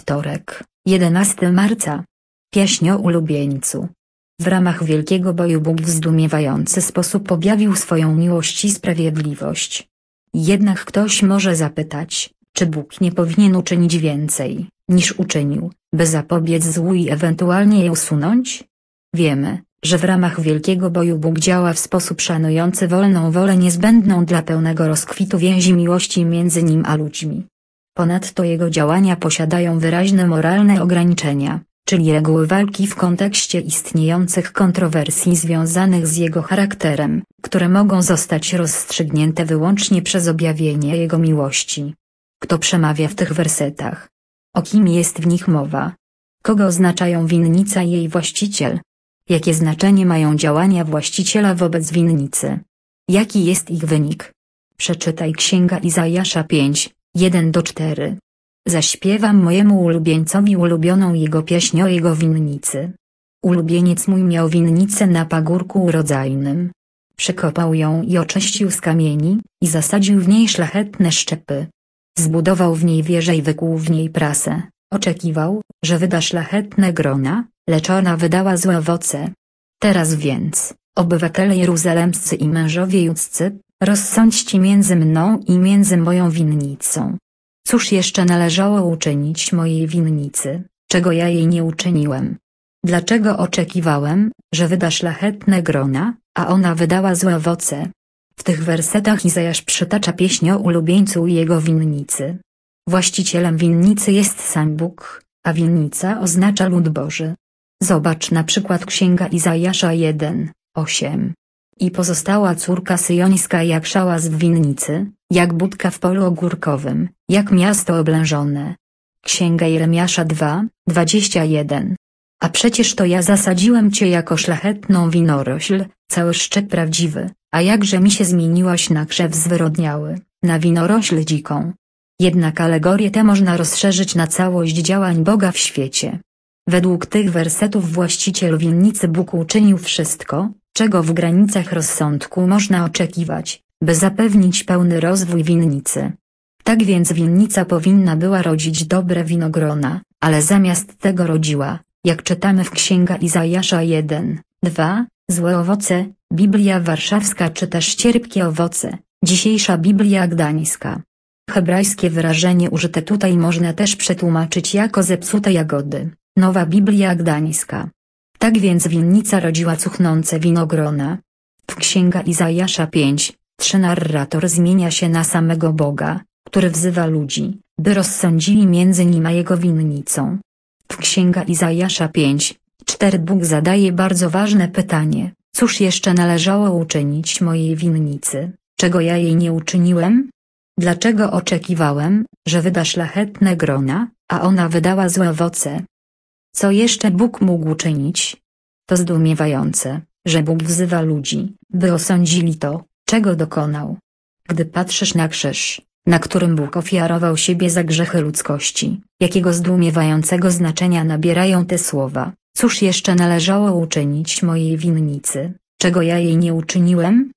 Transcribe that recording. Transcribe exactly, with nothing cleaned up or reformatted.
Wtorek, jedenastego marca. Pieśń o ulubieńcu. W ramach wielkiego boju Bóg w zdumiewający sposób objawił swoją miłość i sprawiedliwość. Jednak ktoś może zapytać, czy Bóg nie powinien uczynić więcej, niż uczynił, by zapobiec złu i ewentualnie je usunąć? Wiemy, że w ramach wielkiego boju Bóg działa w sposób szanujący wolną wolę niezbędną dla pełnego rozkwitu więzi miłości między Nim a ludźmi. Ponadto Jego działania posiadają wyraźne moralne ograniczenia, czyli reguły walki w kontekście istniejących kontrowersji związanych z Jego charakterem, które mogą zostać rozstrzygnięte wyłącznie przez objawienie Jego miłości. Kto przemawia w tych wersetach? O kim jest w nich mowa? Kogo oznaczają winnica i jej właściciel? Jakie znaczenie mają działania właściciela wobec winnicy? Jaki jest ich wynik? Przeczytaj Księga Izajasza pięć, jeden do czterech. Zaśpiewam mojemu ulubieńcowi ulubioną jego pieśń o jego winnicy. Ulubieniec mój miał winnicę na pagórku urodzajnym. Przekopał ją i oczyścił z kamieni, i zasadził w niej szlachetne szczepy. Zbudował w niej wieżę i wykuł w niej prasę. Oczekiwał, że wyda szlachetne grona, lecz ona wydała złe owoce. Teraz więc, obywatele jeruzalemscy i mężowie judzcy, rozsądźcie między mną i między moją winnicą. Cóż jeszcze należało uczynić mojej winnicy, czego ja jej nie uczyniłem? Dlaczego oczekiwałem, że wyda szlachetne grona, a ona wydała złe owoce? W tych wersetach Izajasz przytacza pieśń o ulubieńcu i jego winnicy. Właścicielem winnicy jest sam Bóg, a winnica oznacza lud Boży. Zobacz na przykład Księga Izajasza jeden, osiem. I pozostała córka syjońska jak szałas w winnicy, jak budka w polu ogórkowym, jak miasto oblężone. Księga Jeremiasza dwa, dwadzieścia jeden. A przecież to ja zasadziłem cię jako szlachetną winorośl, cały szczep prawdziwy, a jakże mi się zmieniłaś na krzew zwyrodniały, na winorośl dziką. Jednak alegorię tę można rozszerzyć na całość działań Boga w świecie. Według tych wersetów właściciel winnicy Bóg uczynił wszystko, czego w granicach rozsądku można oczekiwać, by zapewnić pełny rozwój winnicy. Tak więc winnica powinna była rodzić dobre winogrona, ale zamiast tego rodziła, jak czytamy w Księga Izajasza jeden, dwa, złe owoce. Biblia Warszawska czy też cierpkie owoce, dzisiejsza Biblia Gdańska. Hebrajskie wyrażenie użyte tutaj można też przetłumaczyć jako zepsute jagody, Nowa Biblia Gdańska. Tak więc winnica rodziła cuchnące winogrona. W Księga Izajasza pięć, trzy narrator zmienia się na samego Boga, który wzywa ludzi, by rozsądzili między nim a jego winnicą. W Księga Izajasza pięć, cztery Bóg zadaje bardzo ważne pytanie: cóż jeszcze należało uczynić mojej winnicy, czego ja jej nie uczyniłem? Dlaczego oczekiwałem, że wyda szlachetne grona, a ona wydała złe owoce? Co jeszcze Bóg mógł uczynić? To zdumiewające, że Bóg wzywa ludzi, by osądzili to, czego dokonał. Gdy patrzysz na krzyż, na którym Bóg ofiarował siebie za grzechy ludzkości, jakiego zdumiewającego znaczenia nabierają te słowa: cóż jeszcze należało uczynić mojej winnicy, czego ja jej nie uczyniłem?